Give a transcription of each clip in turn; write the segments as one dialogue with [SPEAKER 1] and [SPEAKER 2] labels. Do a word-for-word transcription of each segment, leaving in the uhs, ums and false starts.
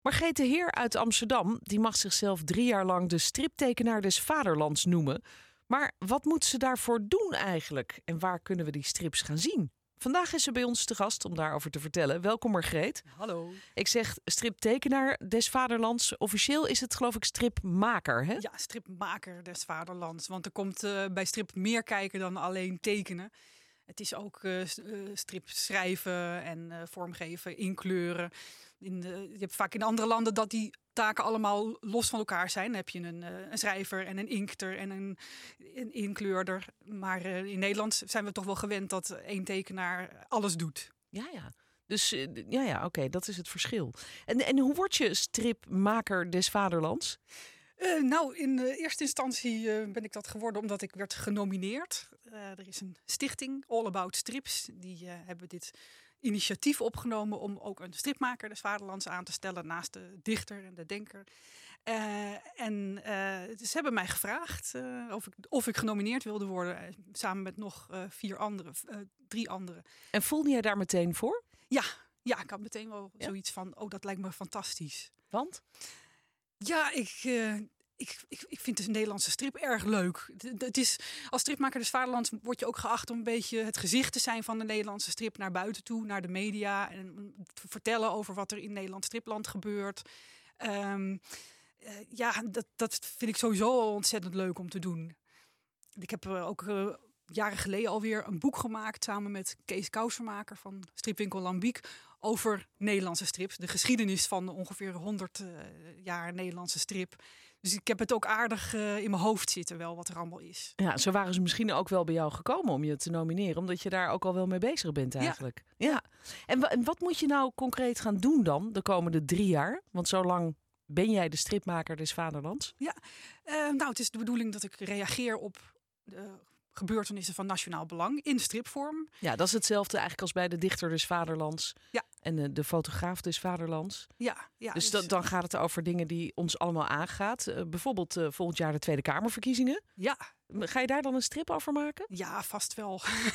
[SPEAKER 1] Margreet de Heer uit Amsterdam die mag zichzelf drie jaar lang de striptekenaar des vaderlands noemen. Maar wat moet ze daarvoor doen eigenlijk? En waar kunnen we die strips gaan zien? Vandaag is ze bij ons te gast om daarover te vertellen. Welkom Margreet.
[SPEAKER 2] Hallo.
[SPEAKER 1] Ik zeg striptekenaar des vaderlands. Officieel is het geloof ik stripmaker, hè?
[SPEAKER 2] Ja, stripmaker des vaderlands. Want er komt uh, bij strip meer kijken dan alleen tekenen. Het is ook uh, strip schrijven en uh, vormgeven, inkleuren. In de, je hebt vaak in andere landen dat die taken allemaal los van elkaar zijn. Dan heb je een, uh, een schrijver en een inkter en een, een inkleurder. Maar uh, in Nederland zijn we toch wel gewend dat één tekenaar alles doet.
[SPEAKER 1] Ja, ja. Dus uh, ja, ja, oké, okay, dat is het verschil. En, en hoe word je stripmaker des vaderlands?
[SPEAKER 2] Uh, nou, in uh, eerste instantie uh, ben ik dat geworden omdat ik werd genomineerd. Uh, er is een stichting, All About Strips. Die uh, hebben dit initiatief opgenomen om ook een stripmaker des vaderlands aan te stellen naast de dichter en de denker. Uh, en uh, ze hebben mij gevraagd uh, of, ik, of ik genomineerd wilde worden, uh, samen met nog uh, vier anderen, uh, drie anderen.
[SPEAKER 1] En voelde jij daar meteen voor? Ja,
[SPEAKER 2] ja ik had meteen wel
[SPEAKER 1] ja?
[SPEAKER 2] zoiets van, oh, dat lijkt me fantastisch.
[SPEAKER 1] Want?
[SPEAKER 2] Ja, ik, uh, ik, ik, ik vind de Nederlandse strip erg leuk. Het is, als stripmaker des vaderlands word je ook geacht om een beetje het gezicht te zijn van de Nederlandse strip naar buiten toe, naar de media. En te vertellen over wat er in Nederland stripland gebeurt. Um, uh, ja, dat, dat vind ik sowieso al ontzettend leuk om te doen. Ik heb uh, ook uh, jaren geleden alweer een boek gemaakt samen met Kees Kousenmaker van Stripwinkel Lambiek over Nederlandse strips. De geschiedenis van ongeveer honderd uh, jaar Nederlandse strip. Dus ik heb het ook aardig uh, in mijn hoofd zitten wel wat er allemaal is.
[SPEAKER 1] Ja, zo waren ze misschien ook wel bij jou gekomen om je te nomineren. Omdat je daar ook al wel mee bezig bent eigenlijk. Ja. ja. En, w- en wat moet je nou concreet gaan doen dan de komende drie jaar? Want zo lang ben jij de stripmaker des vaderlands?
[SPEAKER 2] Ja, uh, nou het is de bedoeling dat ik reageer op de gebeurtenissen van nationaal belang in stripvorm.
[SPEAKER 1] Ja, dat is hetzelfde eigenlijk als bij de dichter des vaderlands.
[SPEAKER 2] Ja.
[SPEAKER 1] En de, de fotograaf des vaderlands.
[SPEAKER 2] Ja, ja,
[SPEAKER 1] dus
[SPEAKER 2] dus
[SPEAKER 1] dat, dan gaat het over dingen die ons allemaal aangaat. Uh, bijvoorbeeld uh, volgend jaar de Tweede Kamerverkiezingen.
[SPEAKER 2] Ja.
[SPEAKER 1] Ga je daar dan een strip over maken?
[SPEAKER 2] Ja, vast wel.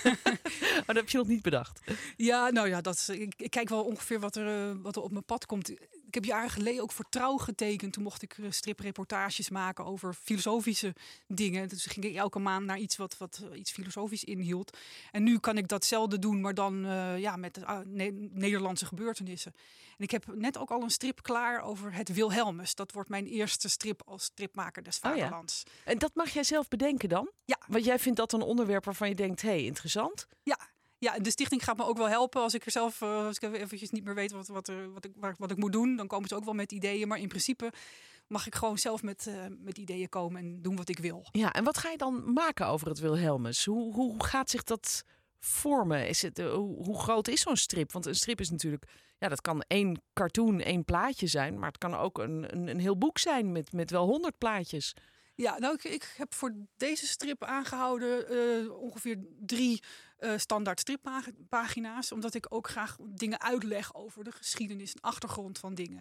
[SPEAKER 1] Maar dat heb je nog niet bedacht.
[SPEAKER 2] Ja, nou ja, dat, ik, ik kijk wel ongeveer wat er, uh, wat er op mijn pad komt. Ik heb jaren geleden ook voor Trouw getekend. Toen mocht ik uh, stripreportages maken over filosofische dingen. Dus ging ik elke maand naar iets wat, wat uh, iets filosofisch inhield. En nu kan ik datzelfde doen, maar dan uh, ja, met uh, ne- Nederlandse gebeurtenissen. En ik heb net ook al een strip klaar over het Wilhelmus. Dat wordt mijn eerste strip als stripmaker des vaderlands.
[SPEAKER 1] Oh ja. En dat mag jij zelf bedenken dan?
[SPEAKER 2] Ja.
[SPEAKER 1] Want jij vindt dat een onderwerp waarvan je denkt, hé, hey, interessant.
[SPEAKER 2] Ja. Ja, de stichting gaat me ook wel helpen als ik er zelf, uh, als ik eventjes niet meer weet wat, wat, er, wat, ik, wat ik moet doen. Dan komen ze ook wel met ideeën. Maar in principe mag ik gewoon zelf met, uh, met ideeën komen en doen wat ik wil.
[SPEAKER 1] Ja, en wat ga je dan maken over het Wilhelmus? Hoe, hoe gaat zich dat vormen? Is het, uh, hoe, hoe groot is zo'n strip? Want een strip is natuurlijk, ja, dat kan één cartoon, één plaatje zijn. Maar het kan ook een, een, een heel boek zijn met, met wel honderd plaatjes.
[SPEAKER 2] Ja, nou, ik, ik heb voor deze strip aangehouden uh, ongeveer drie uh, standaard strippagina's. Omdat ik ook graag dingen uitleg over de geschiedenis en achtergrond van dingen.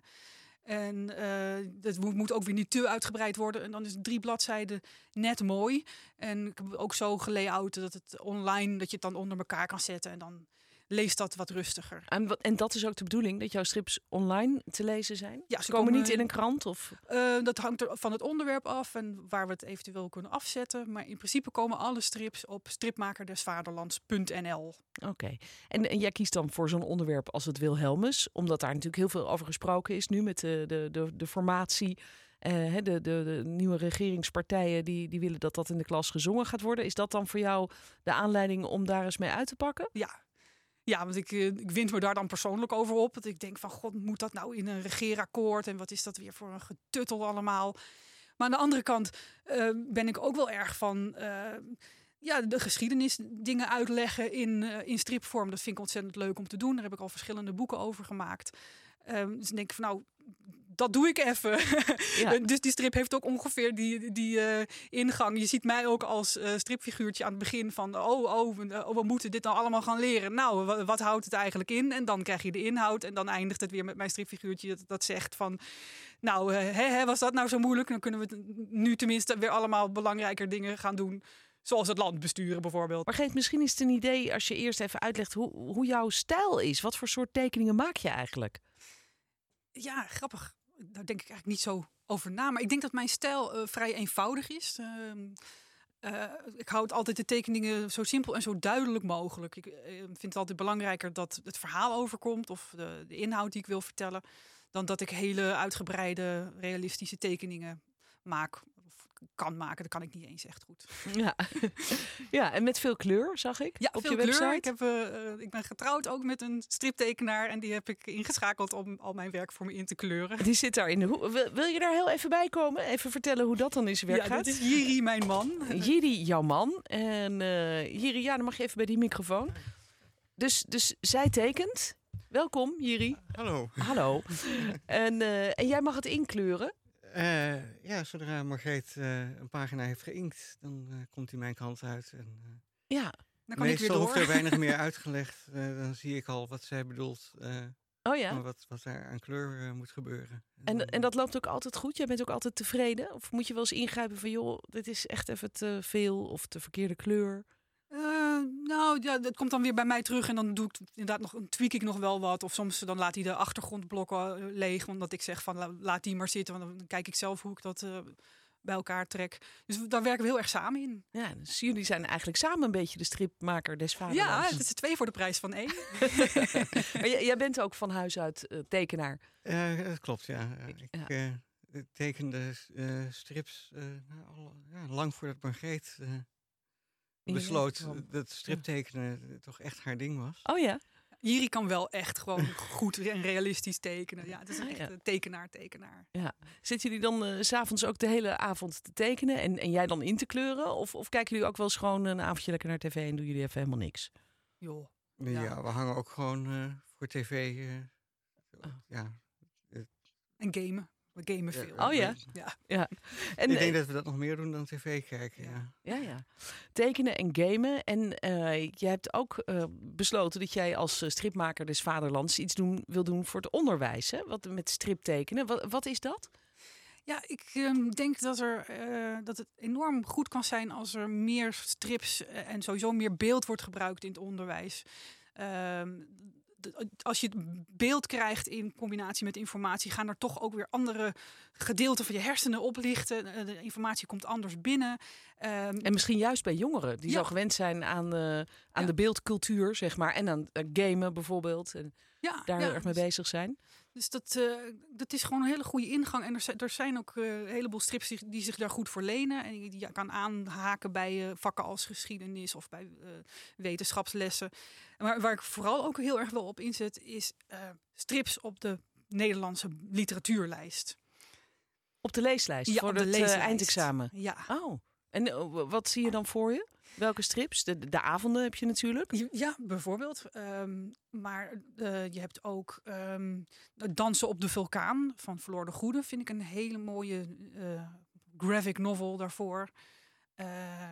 [SPEAKER 2] En uh, dat moet ook weer niet te uitgebreid worden. En dan is drie bladzijden net mooi. En ik heb het ook zo gelayout dat het online, dat je het dan onder elkaar kan zetten. En dan leest dat wat rustiger.
[SPEAKER 1] En, wat, en dat is ook de bedoeling, dat jouw strips online te lezen zijn?
[SPEAKER 2] Ja,
[SPEAKER 1] ze komen, komen niet in een krant? Of?
[SPEAKER 2] Uh, dat hangt er van het onderwerp af en waar we het eventueel kunnen afzetten. Maar in principe komen alle strips op stripmakerdesvaderlands punt n l.
[SPEAKER 1] Oké. Okay. En, en jij kiest dan voor zo'n onderwerp als het Wilhelmus, omdat daar natuurlijk heel veel over gesproken is nu met de, de, de, de formatie. Uh, de, de, de nieuwe regeringspartijen die, die willen dat dat in de klas gezongen gaat worden. Is dat dan voor jou de aanleiding om daar eens mee uit te pakken?
[SPEAKER 2] Ja. Ja, want ik, ik wind me daar dan persoonlijk over op. Dat ik denk van, god, moet dat nou in een regeerakkoord? En wat is dat weer voor een getuttel allemaal? Maar aan de andere kant uh, ben ik ook wel erg van Uh, ja, de geschiedenis dingen uitleggen in, uh, in stripvorm. Dat vind ik ontzettend leuk om te doen. Daar heb ik al verschillende boeken over gemaakt. Uh, dus ik denk van, nou, dat doe ik even. Ja. Dus die strip heeft ook ongeveer die, die uh, ingang. Je ziet mij ook als uh, stripfiguurtje aan het begin van oh, oh, oh, we moeten dit nou allemaal gaan leren. Nou, wat, wat houdt het eigenlijk in? En dan krijg je de inhoud en dan eindigt het weer met mijn stripfiguurtje dat, dat zegt van nou, uh, hè, hè, was dat nou zo moeilijk? Dan kunnen we nu tenminste weer allemaal belangrijker dingen gaan doen. Zoals het land besturen bijvoorbeeld.
[SPEAKER 1] Maar Geet, misschien is het een idee als je eerst even uitlegt hoe, hoe jouw stijl is. Wat voor soort tekeningen maak je eigenlijk?
[SPEAKER 2] Ja, grappig. Daar denk ik eigenlijk niet zo over na. Maar ik denk dat mijn stijl uh, vrij eenvoudig is. Uh, uh, ik houd altijd de tekeningen zo simpel en zo duidelijk mogelijk. Ik uh, vind het altijd belangrijker dat het verhaal overkomt of de, de inhoud die ik wil vertellen, dan dat ik hele uitgebreide, realistische tekeningen maak. Kan maken, dat kan ik niet eens echt goed.
[SPEAKER 1] Ja, ja en met veel kleur, zag ik,
[SPEAKER 2] ja,
[SPEAKER 1] op
[SPEAKER 2] veel
[SPEAKER 1] je
[SPEAKER 2] kleur.
[SPEAKER 1] website.
[SPEAKER 2] Ik, heb, uh, ik ben getrouwd ook met een striptekenaar en die heb ik ingeschakeld om al mijn werk voor me in te kleuren.
[SPEAKER 1] Die zit daar in de hoek. Wil, wil je daar heel even bij komen? Even vertellen hoe dat dan in zijn werk
[SPEAKER 2] ja,
[SPEAKER 1] gaat?
[SPEAKER 2] Dat is Jiri, mijn man.
[SPEAKER 1] Jiri, jouw man. En uh, Jiri, ja, dan mag je even bij die microfoon. Dus, dus zij tekent. Welkom, Jiri. Uh,
[SPEAKER 3] hallo.
[SPEAKER 1] Hallo. en, uh, en jij mag het inkleuren.
[SPEAKER 3] Uh, ja, zodra Margreet uh, een pagina heeft geïnkt, dan uh, komt hij mijn kant uit. En, uh,
[SPEAKER 1] ja,
[SPEAKER 2] dan kan
[SPEAKER 3] meestal
[SPEAKER 2] ik weer door.
[SPEAKER 3] hoeft er weinig meer uitgelegd. Uh, dan zie ik al wat zij bedoelt. Uh,
[SPEAKER 1] oh ja.
[SPEAKER 3] Wat, wat er aan kleur uh, moet gebeuren.
[SPEAKER 1] En, en, en dat loopt ook altijd goed? Jij bent ook altijd tevreden? Of moet je wel eens ingrijpen van, joh, dit is echt even te veel of te verkeerde kleur?
[SPEAKER 2] Uh, nou, ja, dat komt dan weer bij mij terug en dan doe ik inderdaad nog, een tweak ik nog wel wat. Of soms dan laat hij de achtergrondblokken leeg, omdat ik zeg van la, laat die maar zitten, want dan kijk ik zelf hoe ik dat uh, bij elkaar trek. Dus daar werken we heel erg samen in.
[SPEAKER 1] Ja, dus jullie zijn eigenlijk samen een beetje de stripmaker des vaderlands.
[SPEAKER 2] Ja, het is twee voor de prijs van één.
[SPEAKER 1] Maar jij, jij bent ook van huis uit uh, tekenaar.
[SPEAKER 3] Uh, dat klopt, ja. Ik
[SPEAKER 1] ja.
[SPEAKER 3] Uh, tekende uh, strips uh, nou, al, ja, lang voordat Margreet Uh, besloot ja, dat striptekenen ja. toch echt haar ding was.
[SPEAKER 1] Oh ja?
[SPEAKER 2] Jiri kan wel echt gewoon goed en realistisch tekenen. Ja, het is een echt ja. tekenaar, tekenaar.
[SPEAKER 1] Ja. Zitten jullie dan uh, 's avonds ook de hele avond te tekenen en, en jij dan in te kleuren? Of, of kijken jullie ook wel eens gewoon een avondje lekker naar tv en doen jullie even helemaal niks?
[SPEAKER 2] Joh.
[SPEAKER 3] Ja, ja we hangen ook gewoon uh, voor tv. Uh, oh. Ja.
[SPEAKER 2] En gamen. We gamen veel.
[SPEAKER 1] Oh ja?
[SPEAKER 2] Ja.
[SPEAKER 1] ja.
[SPEAKER 3] En, ik denk uh, dat we dat nog meer doen dan tv kijken. Ja,
[SPEAKER 1] ja. ja, ja. Tekenen en gamen. En uh, je hebt ook uh, besloten dat jij als stripmaker des vaderlands iets doen, wil doen voor het onderwijs. Hè? Wat, met striptekenen. Wat, wat is dat?
[SPEAKER 2] Ja, ik um, denk dat, er, uh, dat het enorm goed kan zijn als er meer strips uh, en sowieso meer beeld wordt gebruikt in het onderwijs. Uh, Als je het beeld krijgt in combinatie met informatie, gaan er toch ook weer andere gedeelten van je hersenen oplichten. De informatie komt anders binnen.
[SPEAKER 1] Um, en misschien juist bij jongeren die ja. zo gewend zijn aan, uh, aan ja. de beeldcultuur, zeg maar, en aan uh, gamen bijvoorbeeld. En ja, daar ja, heel erg mee dus, bezig zijn.
[SPEAKER 2] Dus dat, uh, dat is gewoon een hele goede ingang. En er zijn, er zijn ook uh, een heleboel strips die, die zich daar goed voor lenen. En die je kan aanhaken bij uh, vakken als geschiedenis of bij uh, wetenschapslessen. Maar waar ik vooral ook heel erg wel op inzet is uh, strips op de Nederlandse literatuurlijst.
[SPEAKER 1] Op de leeslijst?
[SPEAKER 2] Ja,
[SPEAKER 1] voor
[SPEAKER 2] op de
[SPEAKER 1] het
[SPEAKER 2] leeslijst.
[SPEAKER 1] Uh, eindexamen?
[SPEAKER 2] Ja.
[SPEAKER 1] Oh, en uh, wat zie je dan voor je? Welke strips? De, de avonden heb je natuurlijk.
[SPEAKER 2] Ja, bijvoorbeeld. Um, maar uh, je hebt ook um, Dansen op de Vulkaan van Floor de Goede. Vind ik een hele mooie uh, graphic novel daarvoor. Uh,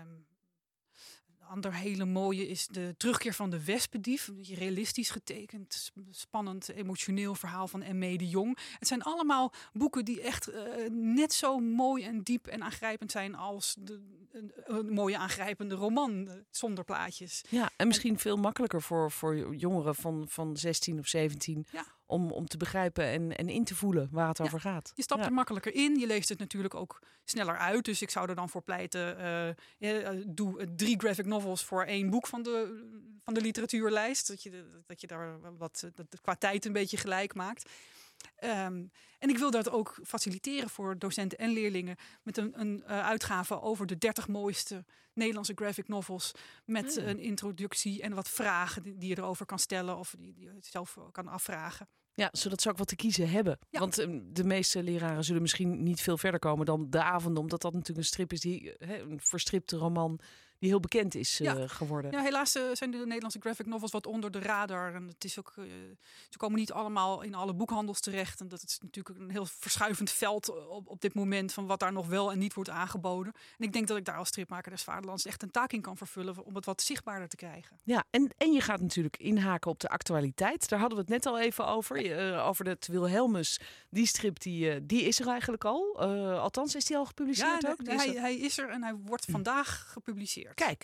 [SPEAKER 2] een ander hele mooie is de Terugkeer van de Wespendief. Realistisch getekend, spannend, emotioneel verhaal van M E de Jong. Het zijn allemaal boeken die echt uh, net zo mooi en diep en aangrijpend zijn als de, een, een mooie aangrijpende roman uh, zonder plaatjes.
[SPEAKER 1] Ja, en misschien en, veel makkelijker voor, voor jongeren van, van zestien of zeventien ja. om, om te begrijpen en, en in te voelen waar het ja. over gaat.
[SPEAKER 2] Je stapt
[SPEAKER 1] ja.
[SPEAKER 2] er makkelijker in. Je leest het natuurlijk ook sneller uit. Dus ik zou er dan voor pleiten, uh, ja, doe drie graphic novels voor één boek van de, van de literatuurlijst. Dat je, dat je daar wat dat qua tijd een beetje gelijk maakt. Um, en ik wil dat ook faciliteren voor docenten en leerlingen met een, een uh, uitgave over de dertig mooiste Nederlandse graphic novels met mm. een introductie en wat vragen die, die je erover kan stellen of die, die je zelf kan afvragen.
[SPEAKER 1] Ja, zodat ze ook wat te kiezen hebben. Ja. Want um, de meeste leraren zullen misschien niet veel verder komen dan De Avonden, omdat dat natuurlijk een strip is, die he, een verstripte roman die heel bekend is uh, ja. geworden.
[SPEAKER 2] Ja, helaas uh, zijn de Nederlandse graphic novels wat onder de radar. En het is ook, uh, ze komen niet allemaal in alle boekhandels terecht. En dat is natuurlijk een heel verschuivend veld op, op dit moment van wat daar nog wel en niet wordt aangeboden. En ik denk dat ik daar als stripmaker des vaderlands echt een taak in kan vervullen om het wat zichtbaarder te krijgen.
[SPEAKER 1] Ja, en, en je gaat natuurlijk inhaken op de actualiteit. Daar hadden we het net al even over. Uh, over het Wilhelmus. Die strip, die, uh, die is er eigenlijk al. Uh, althans, is die al gepubliceerd
[SPEAKER 2] ja,
[SPEAKER 1] ook?
[SPEAKER 2] Ja, hij, hij is er en hij wordt vandaag gepubliceerd.
[SPEAKER 1] Kijk,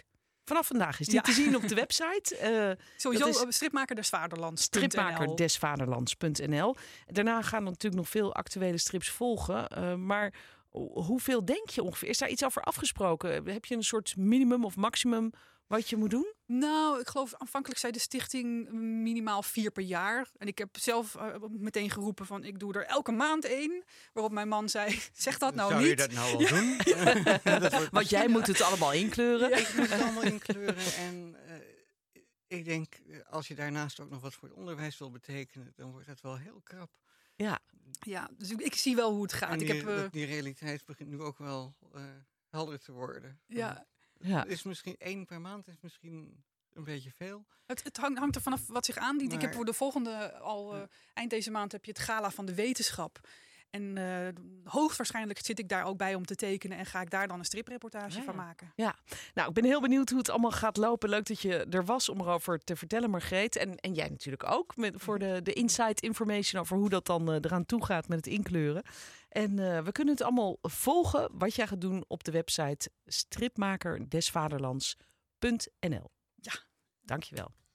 [SPEAKER 1] Vanaf vandaag is dit
[SPEAKER 2] Ja.
[SPEAKER 1] te zien op de website. Uh,
[SPEAKER 2] Sowieso
[SPEAKER 1] is
[SPEAKER 2] stripmaker des Vaderlands.
[SPEAKER 1] stripmaker des Vaderlands punt n l. Daarna gaan er natuurlijk nog veel actuele strips volgen. Uh, maar hoeveel denk je ongeveer? Is daar iets over afgesproken? Heb je een soort minimum of maximum wat je moet doen?
[SPEAKER 2] Nou, ik geloof aanvankelijk zei de stichting minimaal vier per jaar. En ik heb zelf uh, meteen geroepen van ik doe er elke maand één. Waarop mijn man zei, zeg dat nou
[SPEAKER 3] Zou
[SPEAKER 2] niet.
[SPEAKER 3] Zou je dat nou wel doen? dat wordt
[SPEAKER 1] Want jij moet het allemaal inkleuren.
[SPEAKER 3] Ja, ik moet het allemaal inkleuren. En uh, ik denk, als je daarnaast ook nog wat voor het onderwijs wil betekenen, dan wordt het wel heel krap.
[SPEAKER 1] Ja,
[SPEAKER 2] ja dus ik, ik zie wel hoe het gaat.
[SPEAKER 3] En die,
[SPEAKER 2] ik heb, uh,
[SPEAKER 3] die realiteit begint nu ook wel uh, helder te worden.
[SPEAKER 2] Ja.
[SPEAKER 1] Ja.
[SPEAKER 3] Is misschien één per maand is misschien een beetje veel.
[SPEAKER 2] Het, het hangt, hangt er vanaf wat zich aandient.
[SPEAKER 3] Maar,
[SPEAKER 2] ik heb voor de volgende al uh, eind deze maand heb je het gala van de wetenschap. En uh, hoogstwaarschijnlijk zit ik daar ook bij om te tekenen en ga ik daar dan een stripreportage
[SPEAKER 1] ja.
[SPEAKER 2] van maken.
[SPEAKER 1] Ja, nou ik ben heel benieuwd hoe het allemaal gaat lopen. Leuk dat je er was om erover te vertellen, Margreet. En, en jij natuurlijk ook met, voor de, de inside information over hoe dat dan uh, eraan toe gaat met het inkleuren. En uh, we kunnen het allemaal volgen wat jij gaat doen op de website stripmaker des vaderlands punt n l.
[SPEAKER 2] Ja.
[SPEAKER 1] Dankjewel.